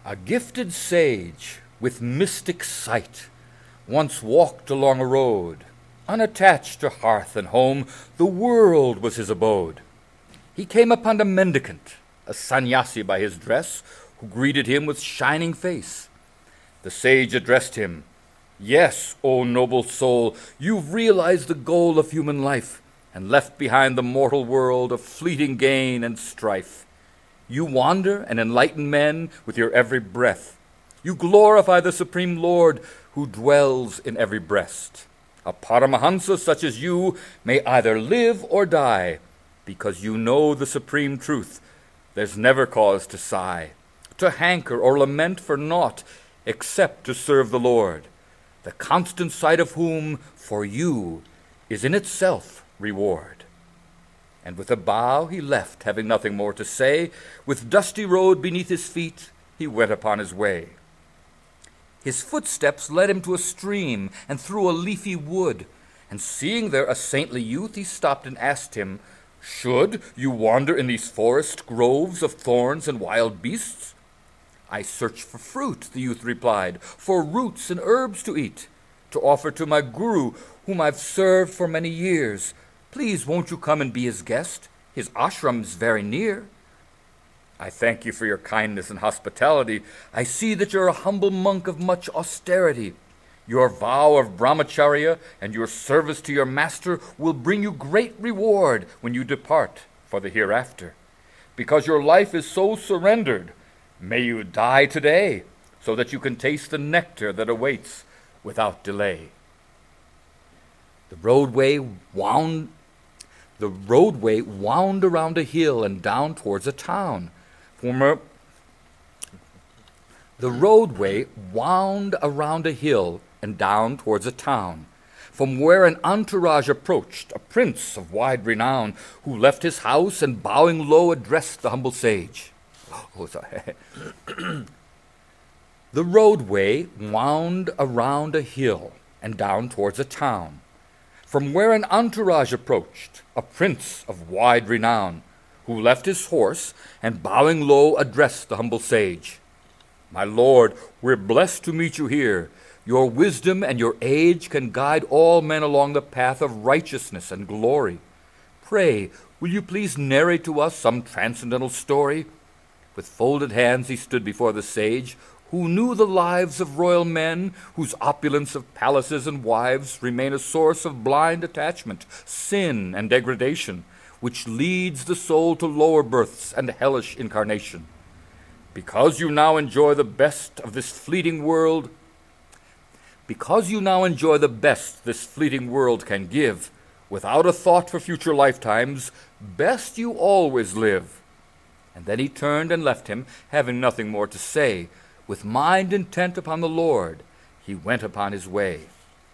A gifted sage with mystic sight once walked along a road. Unattached to hearth and home, the world was his abode. He came upon a mendicant, a sannyasi by his dress, who greeted him with shining face. The sage addressed him, "Yes, O noble soul, you've realized the goal of human life, and left behind the mortal world of fleeting gain and strife. You wander and enlighten men with your every breath. You glorify the Supreme Lord who dwells in every breast. A Paramahansa such as you may either live or die, because you know the supreme truth. There's never cause to sigh, to hanker or lament for naught, except to serve the Lord, the constant sight of whom for you is in itself reward." And with a bow he left, having nothing more to say. With dusty road beneath his feet, he went upon his way. His footsteps led him to a stream and through a leafy wood, and seeing there a saintly youth, he stopped and asked him, "Should you wander in these forest groves of thorns and wild beasts?" "I search for fruit," the youth replied, "for roots and herbs to eat, to offer to my guru, whom I've served for many years. Please won't you come and be his guest? His ashram's very near." "I thank you for your kindness and hospitality. I see that you're a humble monk of much austerity. Your vow of brahmacharya and your service to your master will bring you great reward when you depart for the hereafter. Because your life is so surrendered, may you die today, so that you can taste the nectar that awaits without delay." The roadway wound around a hill and down towards a town. The roadway wound around a hill and down towards a town, from where an entourage approached, a prince of wide renown, who left his house and bowing low addressed the humble sage. The roadway wound around a hill and down towards a town, from where an entourage approached, a prince of wide renown, who left his horse and bowing low addressed the humble sage. "My lord, we're blessed to meet you here. Your wisdom and your age can guide all men along the path of righteousness and glory. Pray, will you please narrate to us some transcendental story?" With folded hands he stood before the sage, who knew the lives of royal men, whose opulence of palaces and wives remain a source of blind attachment, sin, and degradation, which leads the soul to lower births and hellish incarnation. Because you now enjoy the best this fleeting world can give, without a thought for future lifetimes, best you always live. And then he turned and left him, having nothing more to say. With mind intent upon the Lord, he went upon his way.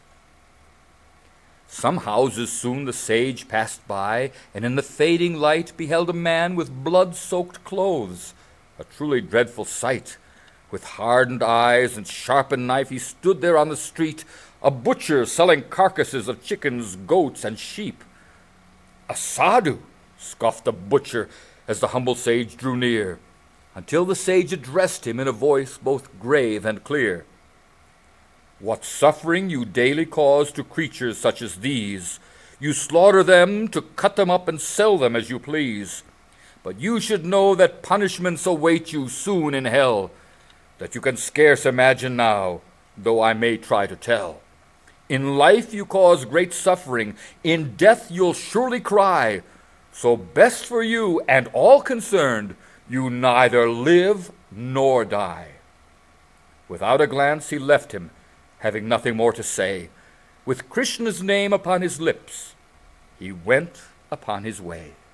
Some houses soon the sage passed by, and in the fading light beheld a man with blood-soaked clothes, a truly dreadful sight. With hardened eyes and sharpened knife he stood there on the street, a butcher selling carcasses of chickens, goats, and sheep. "A sadhu," scoffed the butcher as the humble sage drew near, until the sage addressed him in a voice both grave and clear. "What suffering you daily cause to creatures such as these! You slaughter them to cut them up and sell them as you please. But you should know that punishments await you soon in hell, that you can scarce imagine now, though I may try to tell. In life you cause great suffering, in death you'll surely cry. So best for you and all concerned, you neither live nor die." Without a glance he left him, having nothing more to say. With Krishna's name upon his lips, he went upon his way.